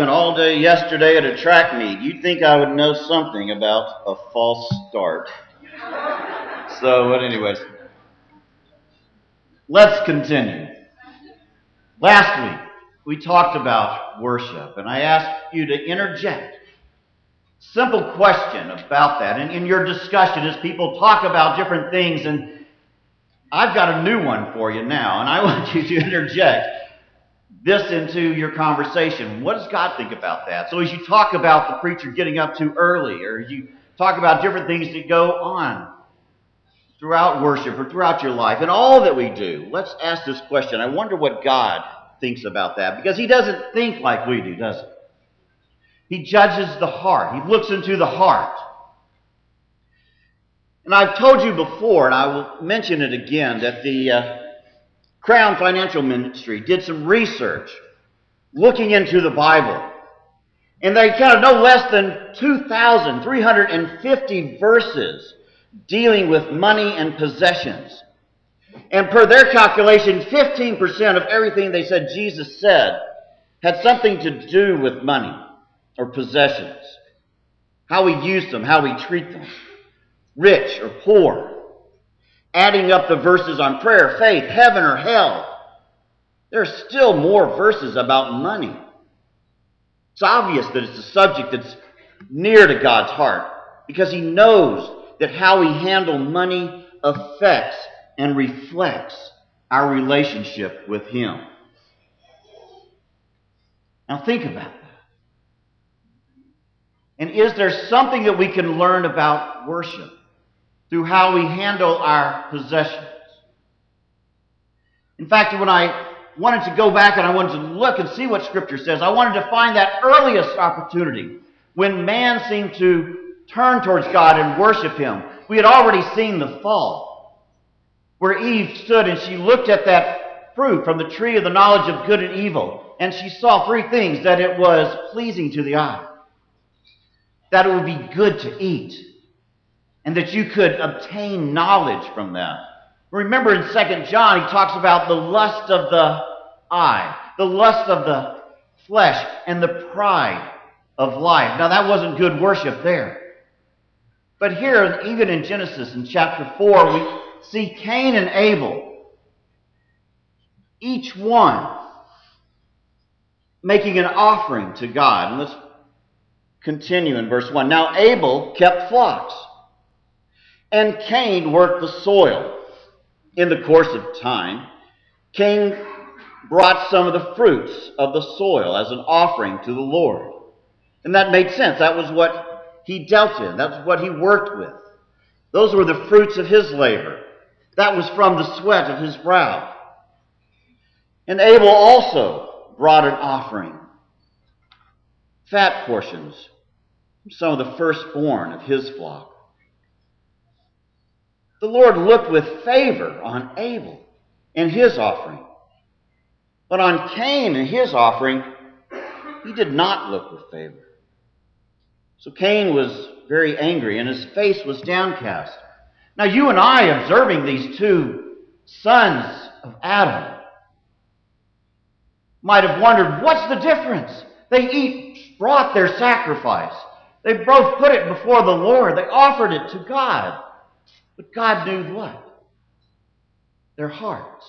spent all day yesterday at a track meet. You'd think I would know something about a false start. But anyways, let's continue. Last week, we talked about worship, and I asked you to interject. Simple question about that. And in your discussion, as people talk about different things, and I've got a new one for you now, and I want you to interject this into your conversation. What does God think about that? So as you talk about the preacher getting up too early, or you talk about different things that go on throughout worship or throughout your life, and all that we do, let's ask this question. I wonder what God thinks about that, because He doesn't think like we do, does He? He judges the heart. He looks into the heart. And I've told you before, and I will mention it again, that the Crown Financial Ministry did some research looking into the Bible. And they counted no less than 2,350 verses dealing with money and possessions. And per their calculation, 15% of everything they said Jesus said had something to do with money or possessions. How we use them, how we treat them. Rich or poor. Adding up the verses on prayer, faith, heaven or hell, there are still more verses about money. It's obvious that it's a subject that's near to God's heart, because He knows that how we handle money affects and reflects our relationship with Him. Now think about that. And is there something that we can learn about worship through how we handle our possessions? In fact, when I wanted to go back and I wanted to look and see what Scripture says, I wanted to find that earliest opportunity when man seemed to turn towards God and worship Him. We had already seen the fall, where Eve stood and she looked at that fruit from the tree of the knowledge of good and evil, and she saw three things: that it was pleasing to the eye, that it would be good to eat, and that you could obtain knowledge from that. Remember in 2 John, he talks about the lust of the eye, the lust of the flesh, and the pride of life. Now that wasn't good worship there. But here, even in Genesis in chapter 4, we see Cain and Abel, each one making an offering to God. And let's continue in verse 1. Now Abel kept flocks, and Cain worked the soil. In the course of time, Cain brought some of the fruits of the soil as an offering to the Lord. And that made sense. That was what he dealt in. That's what he worked with. Those were the fruits of his labor. That was from the sweat of his brow. And Abel also brought an offering, fat portions from some of the firstborn of his flock. The Lord looked with favor on Abel and his offering. But on Cain and his offering, He did not look with favor. So Cain was very angry, and his face was downcast. Now you and I, observing these two sons of Adam, might have wondered, what's the difference? They each brought their sacrifice. They both put it before the Lord. They offered it to God. But God knew what? Their hearts.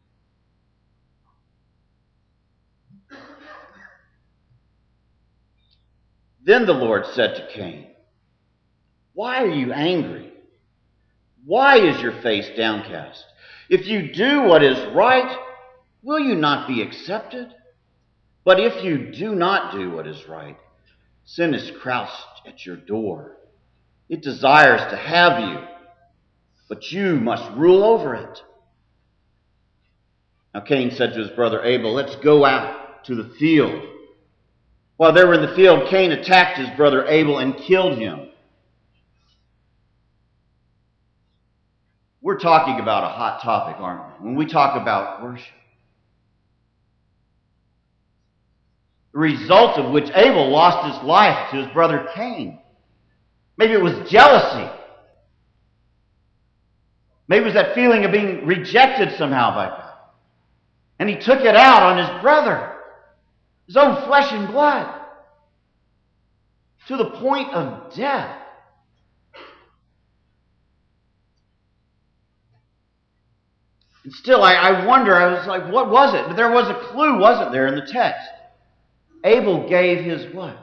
Then the Lord said to Cain, "Why are you angry? Why is your face downcast? If you do what is right, will you not be accepted? But if you do not do what is right, sin is crouched at your door. It desires to have you, but you must rule over it." Now Cain said to his brother Abel, "Let's go out to the field." While they were in the field, Cain attacked his brother Abel and killed him. We're talking about a hot topic, aren't we? When we talk about worship. The result of which Abel lost his life to his brother Cain. Maybe it was jealousy. Maybe it was that feeling of being rejected somehow by God. And he took it out on his brother, his own flesh and blood. to the point of death. And still, I wonder, I was like, what was it? But there was a clue, wasn't there, in the text? Abel gave his what?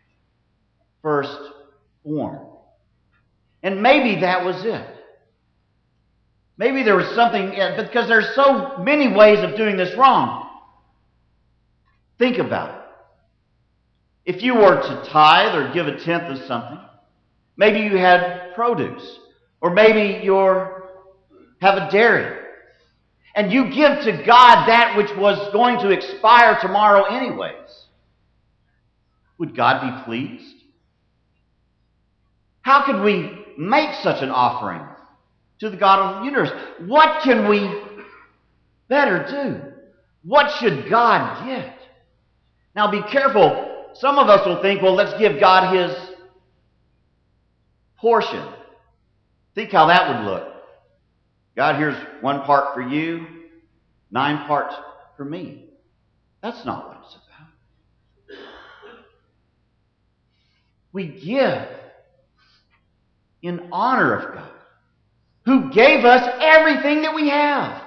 Firstborn. And maybe that was it. Maybe there was something, because there's so many ways of doing this wrong. Think about it. If you were to tithe or give a tenth of something, maybe you had produce, or maybe you have a dairy, and you give to God that which was going to expire tomorrow anyways. Would God be pleased? How could we make such an offering to the God of the universe? What can we better do? What should God get? Now be careful. Some of us will think, well, let's give God His portion. Think how that would look. God, here's 1 part for you, 9 parts for me. That's not what it's about. We give in honor of God, who gave us everything that we have.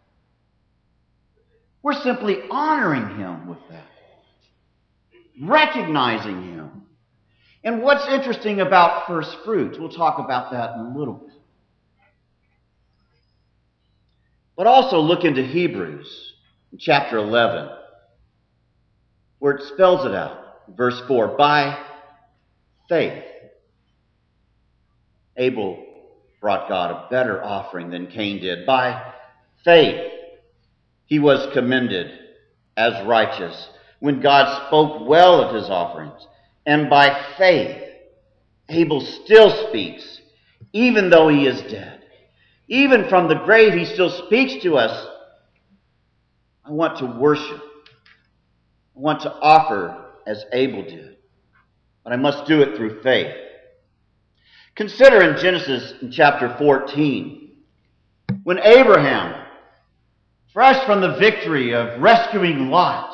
We're simply honoring Him with that, recognizing Him. And what's interesting about first fruits, we'll talk about that in a little bit. But also look into Hebrews chapter 11, where it spells it out. Verse 4, by faith, Abel brought God a better offering than Cain did. By faith, he was commended as righteous when God spoke well of his offerings. And by faith, Abel still speaks, even though he is dead. Even from the grave, he still speaks to us. I want to worship. I want to offer as Abel did. But I must do it through faith. Consider in Genesis in chapter 14, when Abraham, fresh from the victory of rescuing Lot,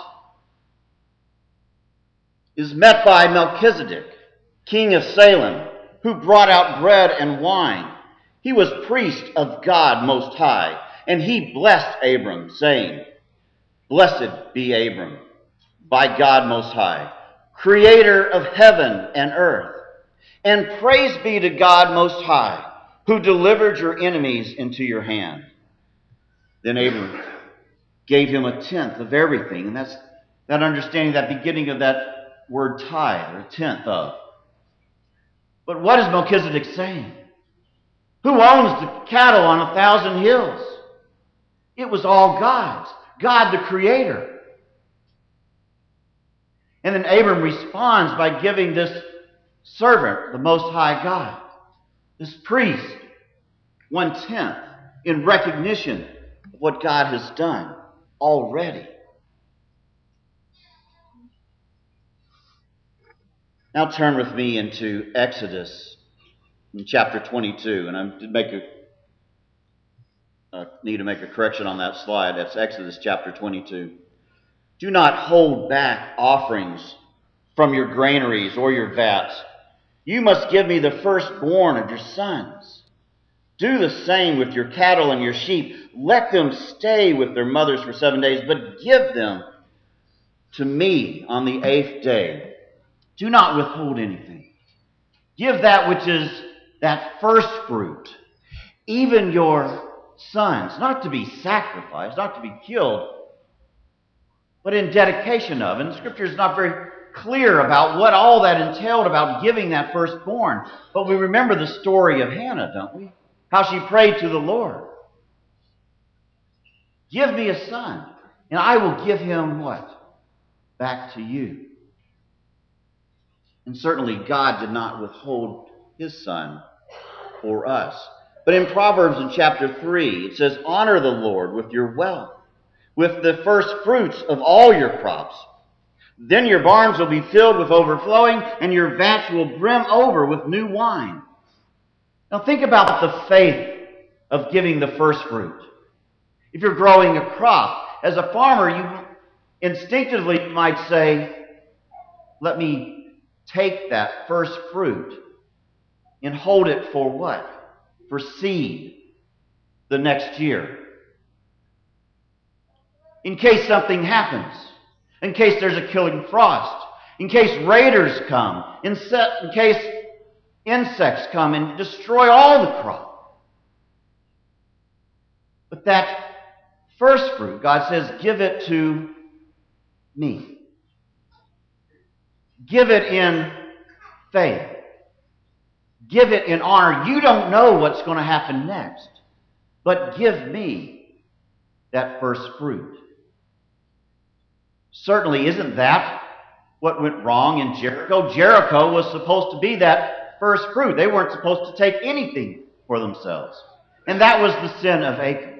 is met by Melchizedek, king of Salem, who brought out bread and wine. He was priest of God Most High, and he blessed Abram, saying, Blessed be Abram by God Most High, creator of heaven and earth. And praise be to God Most High, who delivered your enemies into your hand. Then Abram gave him a tenth of everything. And that's that understanding, that beginning of that word tithe, or a tenth of. But what is Melchizedek saying? Who owns the cattle on 1,000 hills? It was all God's. God the Creator. And then Abram responds by giving this servant, the Most High God, this priest, 1/10 in recognition of what God has done already. Now turn with me into Exodus in chapter 22, and I need to make a correction on that slide. That's Exodus chapter 22. Do not hold back offerings from your granaries or your vats. You must give me the firstborn of your sons. Do the same with your cattle and your sheep. Let them stay with their mothers for 7 days, but give them to me on the 8th day. Do not withhold anything. Give that which is that first fruit, even your sons, not to be sacrificed, not to be killed, but in dedication of. And the Scripture is not very clear about what all that entailed about giving that firstborn. But we remember the story of Hannah, don't we? How she prayed to the Lord. Give me a son, and I will give him what? Back to you. And certainly God did not withhold his son for us. But in Proverbs in chapter 3, it says, honor the Lord with your wealth, with the first fruits of all your crops. Then your barns will be filled with overflowing, and your vats will brim over with new wine. Now think about the faith of giving the first fruit. If you're growing a crop, as a farmer, you instinctively might say, let me take that first fruit and hold it for what? For seed the next year. In case something happens. In case there's a killing frost. In case raiders come. In case insects come and destroy all the crop. But that first fruit, God says, give it to me. Give it in faith. Give it in honor. You don't know what's going to happen next. But give me that first fruit. Certainly isn't that what went wrong in Jericho? Jericho was supposed to be that first fruit. They weren't supposed to take anything for themselves. And that was the sin of Achan.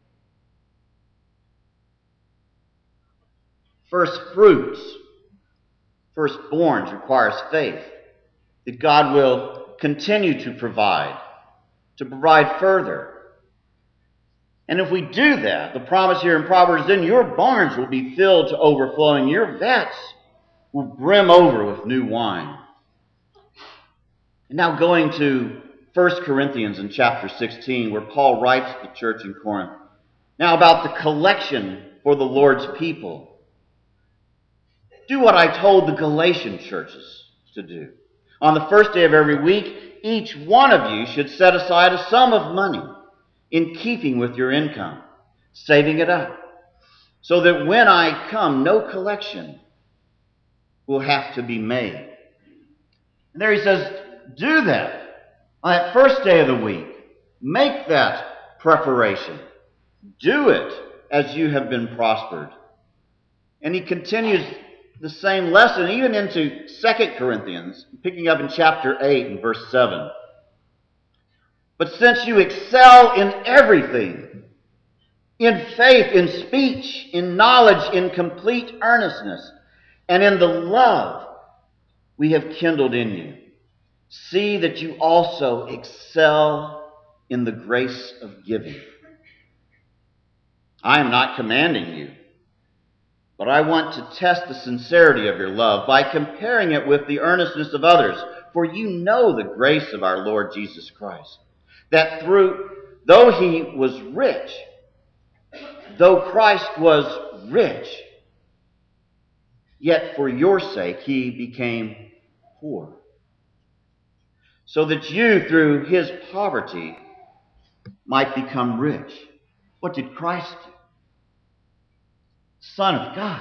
First fruits, firstborns, requires faith that God will continue to provide further. And if we do that, the promise here in Proverbs, then your barns will be filled to overflowing. Your vats will brim over with new wine. And now going to 1 Corinthians in chapter 16, where Paul writes to the church in Corinth. Now about the collection for the Lord's people. Do what I told the Galatian churches to do. On the first day of every week, each one of you should set aside a sum of money in keeping with your income, saving it up, so that when I come, no collection will have to be made. And there he says, do that on that first day of the week. Make that preparation. Do it as you have been prospered. And he continues the same lesson even into 2 Corinthians, picking up in chapter 8 and verse 7. But since you excel in everything, in faith, in speech, in knowledge, in complete earnestness, and in the love we have kindled in you, see that you also excel in the grace of giving. I am not commanding you, but I want to test the sincerity of your love by comparing it with the earnestness of others. For you know the grace of our Lord Jesus Christ, that though he was rich, though Christ was rich, yet for your sake he became poor, so that you through his poverty might become rich. What did Christ do? Son of God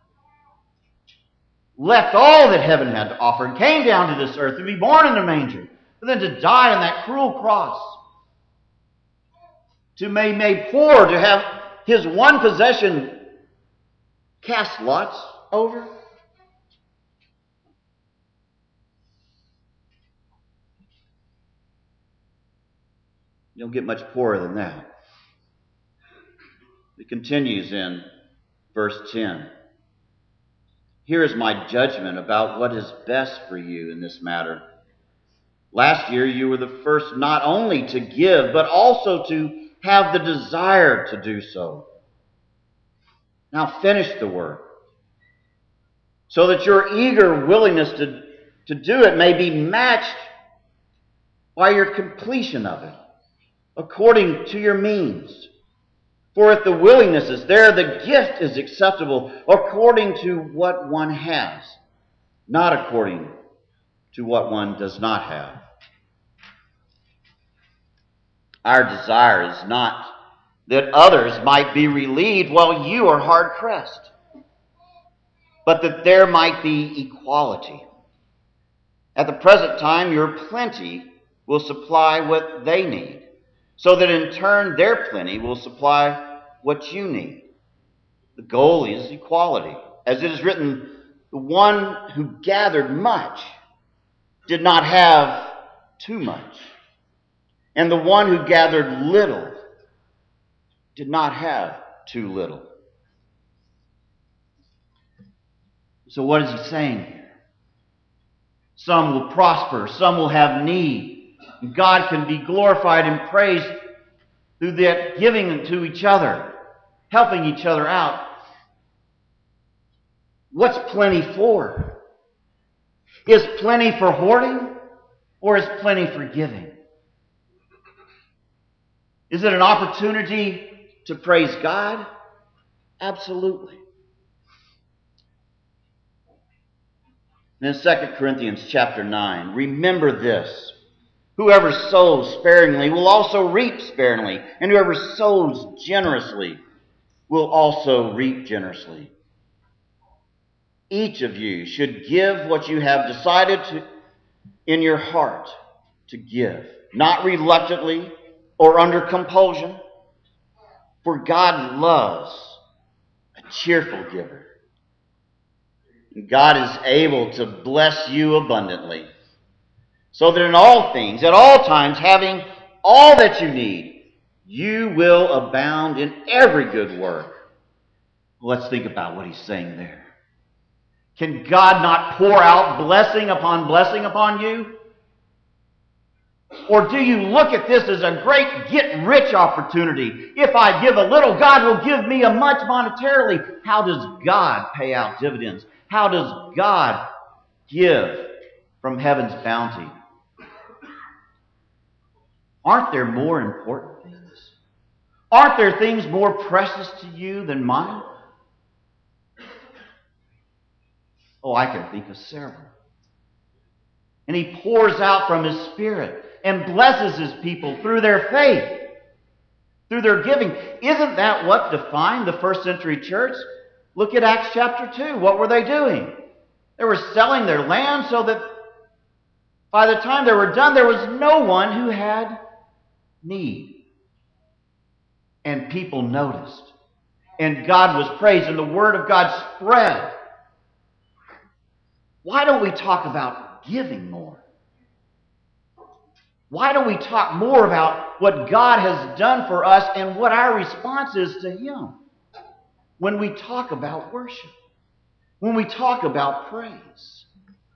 left all that heaven had to offer and came down to this earth to be born in a manger, but then to die on that cruel cross, to be made poor, to have his one possession cast lots over. You don't get much poorer than that. It continues in verse 10. Here is my judgment about what is best for you in this matter. Last year you were the first not only to give, but also to have the desire to do so. Now finish the work, so that your eager willingness to do it may be matched by your completion of it, according to your means. For if the willingness is there, the gift is acceptable according to what one has, not according to what one does not have. Our desire is not that others might be relieved while you are hard-pressed, but that there might be equality. At the present time, your plenty will supply what they need, so that in turn their plenty will supply what you need. The goal is equality. As it is written, the one who gathered much did not have too much, and the one who gathered little did not have too little. So what is he saying here? Some will prosper, some will have need. And God can be glorified and praised through that giving to each other, helping each other out. What's plenty for? Is plenty for hoarding, or is plenty for giving? Is it an opportunity to praise God? Absolutely. And in 2 Corinthians chapter 9, remember this. Whoever sows sparingly will also reap sparingly, and whoever sows generously will also reap generously. Each of you should give what you have decided in your heart to give, not reluctantly or under compulsion, for God loves a cheerful giver. God is able to bless you abundantly, so that in all things, at all times, having all that you need, you will abound in every good work. Let's think about what he's saying there. Can God not pour out blessing upon you? Or do you look at this as a great get-rich opportunity? If I give a little, God will give me a much monetarily. How does God pay out dividends? How does God give from heaven's bounty? Aren't there more important things? Aren't there things more precious to you than money? Oh, I can think of several. And he pours out from his Spirit and blesses his people through their faith, through their giving. Isn't that what defined the first century church? Look at Acts chapter 2. What were they doing? They were selling their land so that by the time they were done, there was no one who had need. And people noticed. And God was praised, and the word of God spread. Why don't we talk about giving more? Why don't we talk more about what God has done for us and what our response is to Him when we talk about worship, when we talk about praise?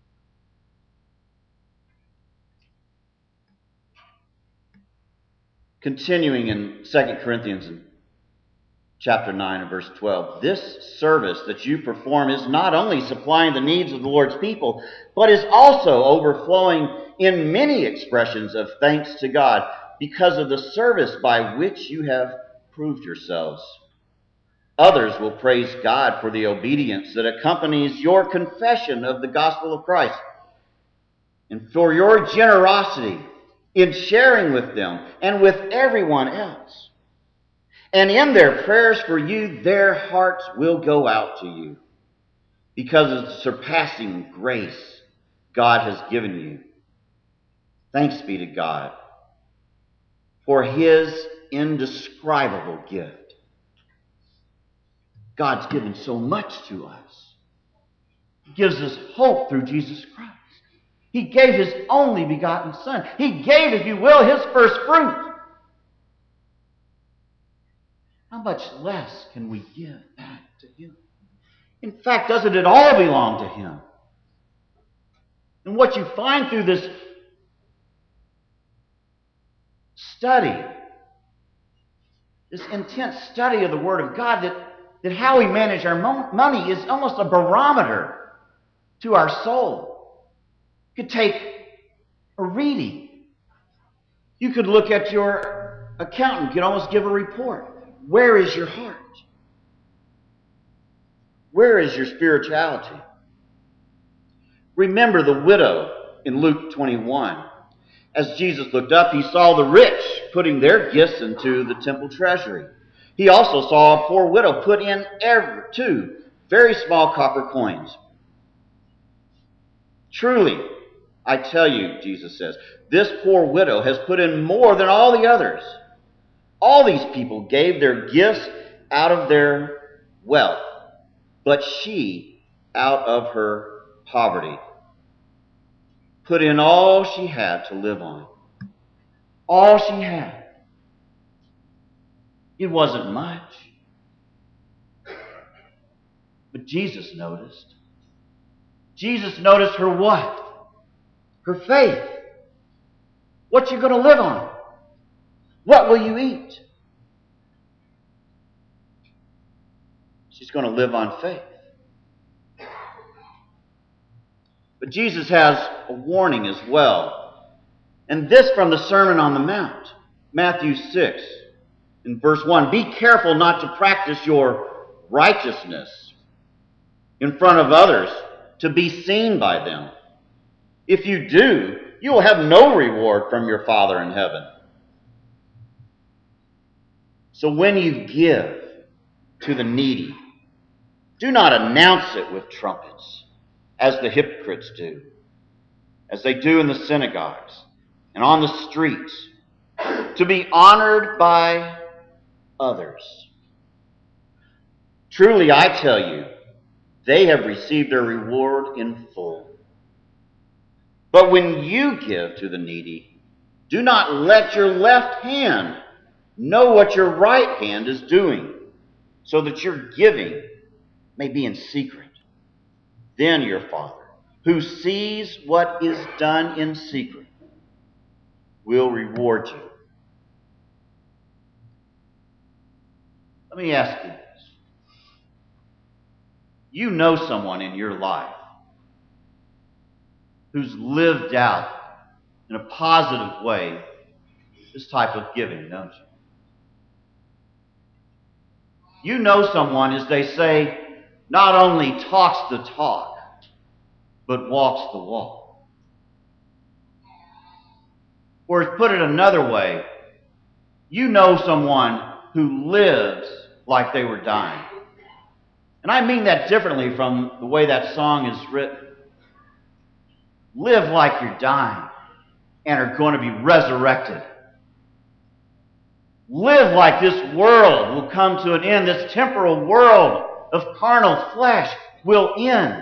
Continuing in 2 Corinthians chapter 9 and verse 12, this service that you perform is not only supplying the needs of the Lord's people, but is also overflowing in many expressions of thanks to God because of the service by which you have proved yourselves. Others will praise God for the obedience that accompanies your confession of the gospel of Christ and for your generosity in sharing with them and with everyone else. And in their prayers for you, their hearts will go out to you because of the surpassing grace God has given you. Thanks be to God for His indescribable gift. God's given so much to us. He gives us hope through Jesus Christ. He gave His only begotten Son. He gave, if you will, His first fruit. How much less can we give back to Him? In fact, doesn't it all belong to Him? And what you find through this study, this intense study of the Word of God, that how we manage our money is almost a barometer to our soul. You could take a reading. You could look at your accountant. You could almost give a report. Where is your heart? Where is your spirituality? Remember the widow in Luke 21. As Jesus looked up, He saw the rich putting their gifts into the temple treasury. He also saw a poor widow put in two very small copper coins. Truly, I tell you, Jesus says, this poor widow has put in more than all the others. All these people gave their gifts out of their wealth, but she, out of her poverty, put in all she had to live on. All she had. It wasn't much. But Jesus noticed. Jesus noticed her what? Her faith. What you going to live on? What will you eat? She's going to live on faith. But But Jesus has a warning as well. And this from the Sermon on the Mount, Matthew 6, in verse 1. Be careful not to practice your righteousness in front of others to be seen by them. If you do, you will have no reward from your Father in heaven. So when you give to the needy, do not announce it with trumpets, as the hypocrites do, as they do in the synagogues and on the streets, to be honored by others. Truly, I tell you, they have received their reward in full. But when you give to the needy, do not let your left hand know what your right hand is doing, so that your giving may be in secret. Then your Father, who sees what is done in secret, will reward you. Let me ask you this. You know someone in your life who's lived out in a positive way this type of giving, don't you? You know someone, as they say, not only talks the talk, but walks the walk. Or to put it another way, you know someone who lives like they were dying. And I mean that differently from the way that song is written. Live like you're dying and are going to be resurrected. Live like this world will come to an end. This temporal world of carnal flesh will end.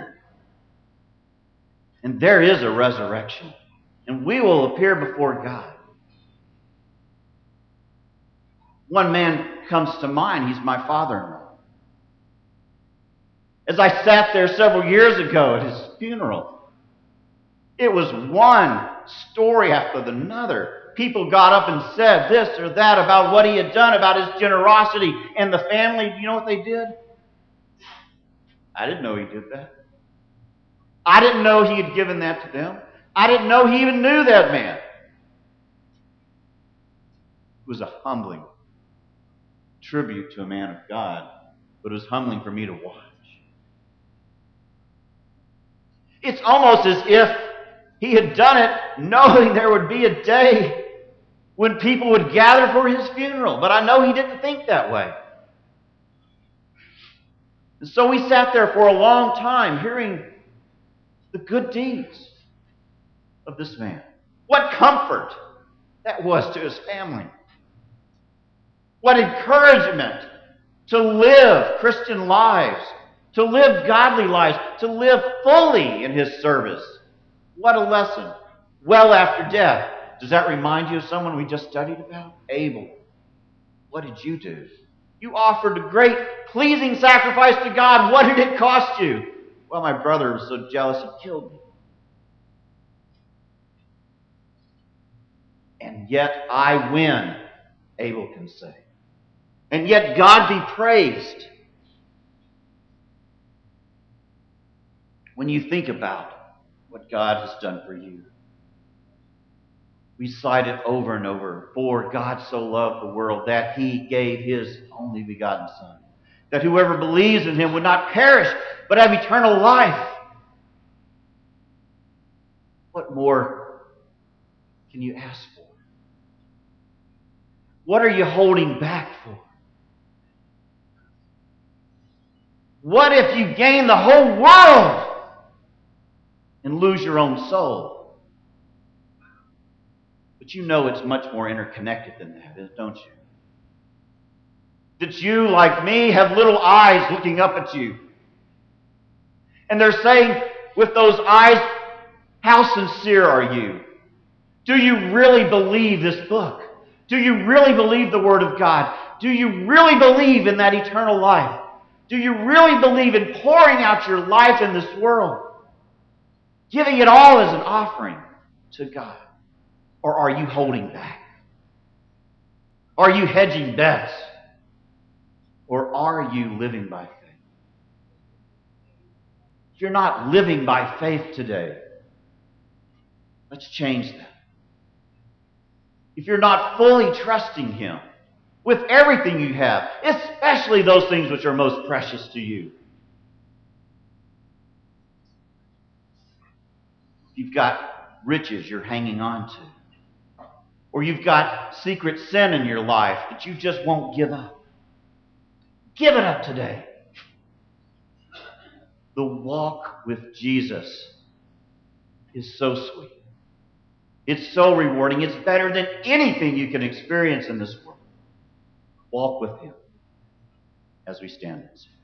And there is a resurrection. And we will appear before God. One man comes to mind. He's my father-in-law. As I sat there several years ago at his funeral, it was one story after another. People got up and said this or that about what he had done, about his generosity. And the family, you know what they did? I didn't know he did that. I didn't know he had given that to them. I didn't know he even knew that man. It was a humbling tribute to a man of God, but it was humbling for me to watch. It's almost as if he had done it knowing there would be a day when people would gather for his funeral. But I know he didn't think that way. And so we sat there for a long time hearing the good deeds of this man. What comfort that was to his family. What encouragement to live Christian lives, to live godly lives, to live fully in his service. What a lesson. Well after death. Does that remind you of someone we just studied about? Abel. What did you do? You offered a great, pleasing sacrifice to God. What did it cost you? Well, my brother was so jealous he killed me. And yet I win, Abel can say. And yet God be praised. When you think about what God has done for you. We cite it over and over. For God so loved the world that He gave His only begotten Son, that whoever believes in Him would not perish, but have eternal life. What more can you ask for? What are you holding back for? What if you gain the whole world and lose your own soul? But you know it's much more interconnected than that, don't you? That you, like me, have little eyes looking up at you. And they're saying with those eyes, how sincere are you? Do you really believe this book? Do you really believe the Word of God? Do you really believe in that eternal life? Do you really believe in pouring out your life in this world? Giving it all as an offering to God? Or are you holding back? Are you hedging bets? Or are you living by faith? If you're not living by faith today, Let's change that. If you're not fully trusting Him with everything you have, especially those things which are most precious to you, you've got riches you're hanging on to, or you've got secret sin in your life that you just won't give up, give it up today. The walk with Jesus is so sweet. It's so rewarding. It's better than anything you can experience in this world. Walk with Him as we stand and sing.